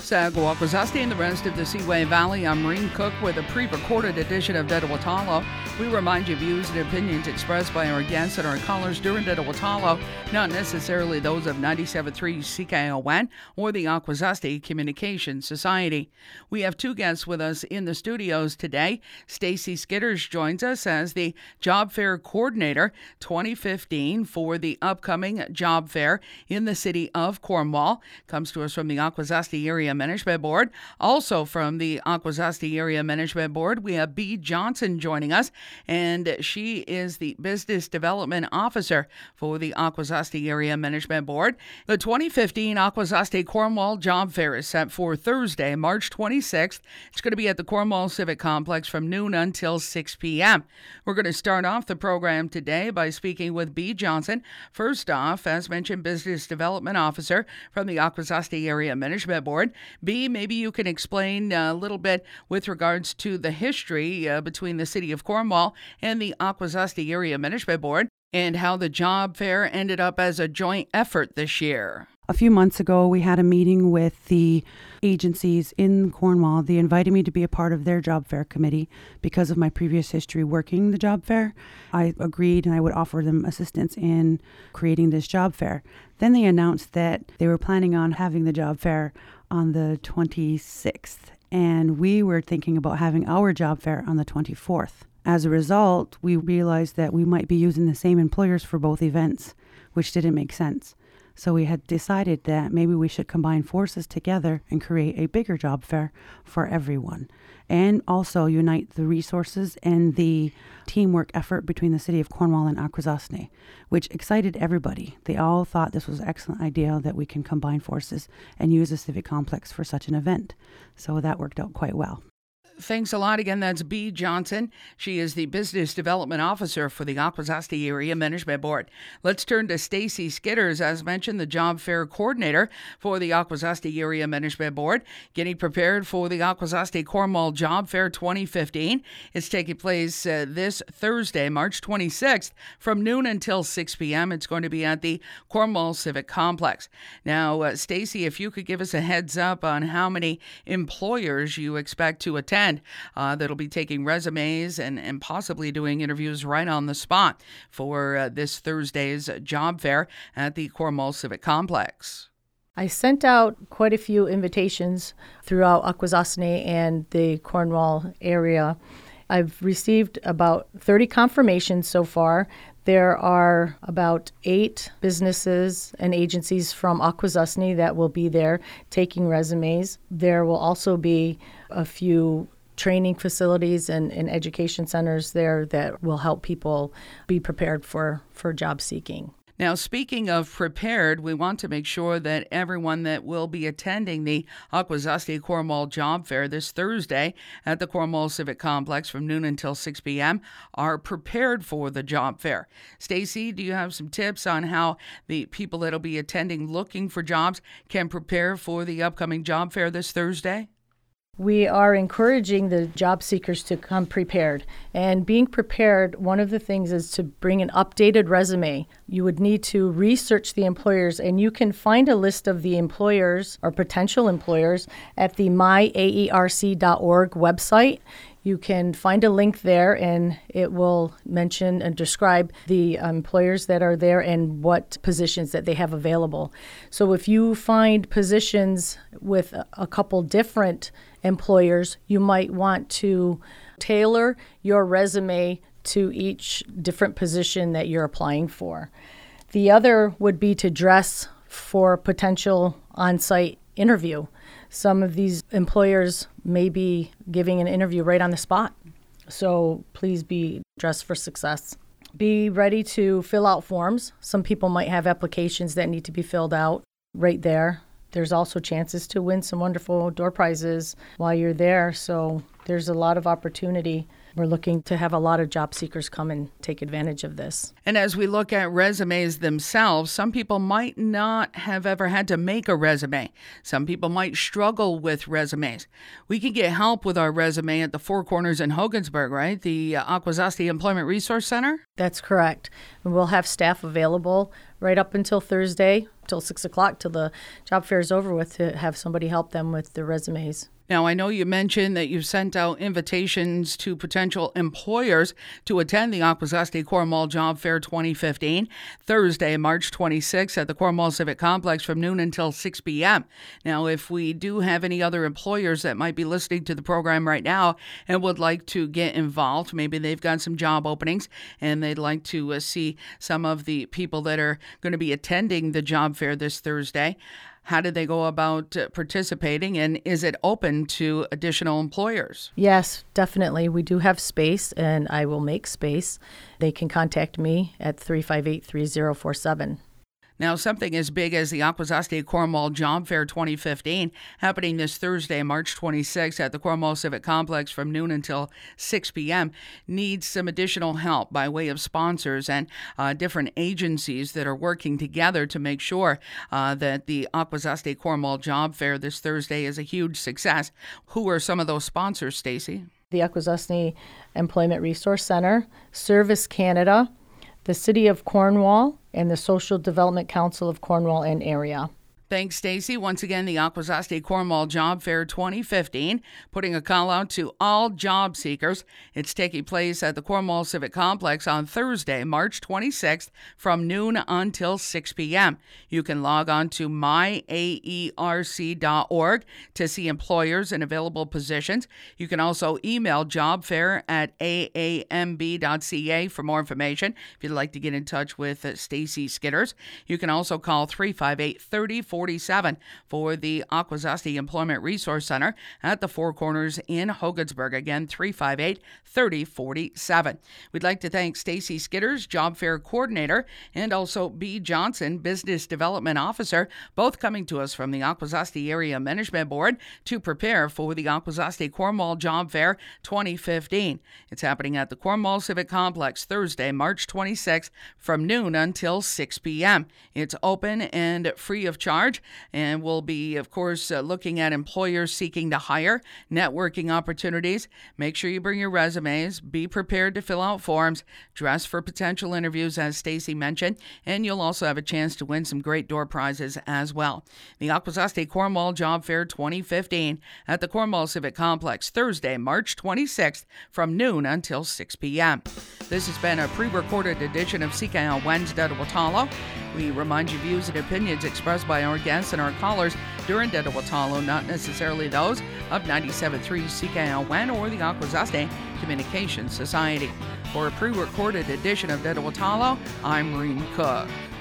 Saguaquazasti and the rest of the Seaway Valley. I'm Maureen Cook with a pre-recorded edition of Dead Watalo. We remind you views and opinions expressed by our guests and our callers during Dead Watalo, not necessarily those of 97.3 CKON or the Akwesasne Communication Society. We have two guests with us in the studios today. Stacy Skitters joins us as the Job Fair Coordinator 2015 for the upcoming Job Fair in the city of Cornwall. Comes to us from the Akwesasne Area Management Board. Also from the Akwesasne Area Management Board, we have Bea Johnson joining us, and she is the Business Development Officer for the Akwesasne Area Management Board. The 2015 Akwesasne Cornwall Job Fair is set for Thursday, March 26th. It's going to be at the Cornwall Civic Complex from noon until 6 p.m. We're going to start off the program today by speaking with Bea Johnson. First off, as mentioned, Business Development Officer from the Akwesasne Area Management Board. Bea, maybe you can explain a little bit with regards to the history between the City of Cornwall and the Akwesasne Area Management Board and how the job fair ended up as a joint effort this year. A few months ago, we had a meeting with the agencies in Cornwall. They invited me to be a part of their job fair committee because of my previous history working the job fair. I agreed and I would offer them assistance in creating this job fair. Then they announced that they were planning on having the job fair on the 26th, and we were thinking about having our job fair on the 24th. As a result, we realized that we might be using the same employers for both events, which didn't make sense. So we had decided that maybe we should combine forces together and create a bigger job fair for everyone, and also unite the resources and the teamwork effort between the City of Cornwall and Akwesasne, which excited everybody. They all thought this was an excellent idea that we can combine forces and use the Civic Complex for such an event. So that worked out quite well. Thanks a lot. Again, that's Bea Johnson. She is the Business Development Officer for the Akwesasne Area Management Board. Let's turn to Stacy Skitters, as mentioned, the Job Fair Coordinator for the Akwesasne Area Management Board, getting prepared for the Akwesasne Cornwall Job Fair 2015. It's taking place this Thursday, March 26th, from noon until 6 p.m. It's going to be at the Cornwall Civic Complex. Now, Stacy, if you could give us a heads up on how many employers you expect to attend. That'll be taking resumes and possibly doing interviews right on the spot for this Thursday's job fair at the Cornwall Civic Complex. I sent out quite a few invitations throughout Akwesasne and the Cornwall area. I've received about 30 confirmations so far. There are about 8 businesses and agencies from Akwesasne that will be there taking resumes. There will also be a few training facilities and education centers there that will help people be prepared for job seeking. Now, speaking of prepared, we want to make sure that everyone that will be attending the Akwesasne Cornwall Job Fair this Thursday at the Cornwall Civic Complex from noon until 6 p.m. are prepared for the job fair. Stacy, do you have some tips on how the people that will be attending looking for jobs can prepare for the upcoming job fair this Thursday? We are encouraging the job seekers to come prepared. And being prepared, one of the things is to bring an updated resume. You would need to research the employers, and you can find a list of the employers or potential employers at the myaerc.org website. You can find a link there, and it will mention and describe the employers that are there and what positions that they have available. So if you find positions with a couple different employers, you might want to tailor your resume to each different position that you're applying for. The other would be to dress for potential on-site interview. Some of these employers may be giving an interview right on the spot. So please be dressed for success. Be ready to fill out forms. Some people might have applications that need to be filled out right there. There's also chances to win some wonderful door prizes while you're there. So there's a lot of opportunity. We're looking to have a lot of job seekers come and take advantage of this. And as we look at resumes themselves, some people might not have ever had to make a resume. Some people might struggle with resumes. We can get help with our resume at the Four Corners in Hogansburg, right? The Akwesasne Employment Resource Center? That's correct. And we'll have staff available right up until Thursday till 6 o'clock till the job fair is over with to have somebody help them with their resumes. Now, I know you mentioned that you've sent out invitations to potential employers to attend the Akwesasne Cornwall Job Fair 2015, Thursday, March 26th at the Cornwall Civic Complex from noon until 6 p.m. Now, if we do have any other employers that might be listening to the program right now and would like to get involved, maybe they've got some job openings and they'd like to see some of the people that are going to be attending the job fair this Thursday, how do they go about participating, and is it open to additional employers? Yes, definitely. We do have space, and I will make space. They can contact me at 358-3047. Now, something as big as the Akwesasne Cornwall Job Fair 2015 happening this Thursday, March 26th at the Cornwall Civic Complex from noon until 6 p.m. needs some additional help by way of sponsors and different agencies that are working together to make sure that the Akwesasne Cornwall Job Fair this Thursday is a huge success. Who are some of those sponsors, Stacey? The Akwesasne Employment Resource Center, Service Canada, the City of Cornwall, and the Social Development Council of Cornwall and area. Thanks, Stacey. Once again, the Akwesasne Cornwall Job Fair 2015, putting a call out to all job seekers. It's taking place at the Cornwall Civic Complex on Thursday, March 26th from noon until 6 p.m. You can log on to myaerc.org to see employers and available positions. You can also email jobfair@aamb.ca for more information if you'd like to get in touch with Stacey Skidders. You can also call 358-3047 for the Akwesasne Employment Resource Center at the Four Corners in Hogansburg. Again, 358-3047. We'd like to thank Stacey Skidders, Job Fair Coordinator, and also B. Johnson, Business Development Officer, both coming to us from the Akwesasne Area Management Board to prepare for the Akwesasne Cornwall Job Fair 2015. It's happening at the Cornwall Civic Complex Thursday, March 26th from noon until 6 p.m. It's open and free of charge. And we'll be, of course, looking at employers seeking to hire, networking opportunities. Make sure you bring your resumes. Be prepared to fill out forms. Dress for potential interviews, as Stacey mentioned. And you'll also have a chance to win some great door prizes as well. The Akwesasne Cornwall Job Fair 2015 at the Cornwall Civic Complex, Thursday, March 26th from noon until 6 p.m. This has been a pre-recorded edition of CKNW Wednesday Watalo. We remind you views and opinions expressed by our guests and our callers during Dead Watalo, not necessarily those of 97.3 CKNW or the Akwesasne Communications Society. For a pre-recorded edition of Dead Watalo, I'm Maureen Cook.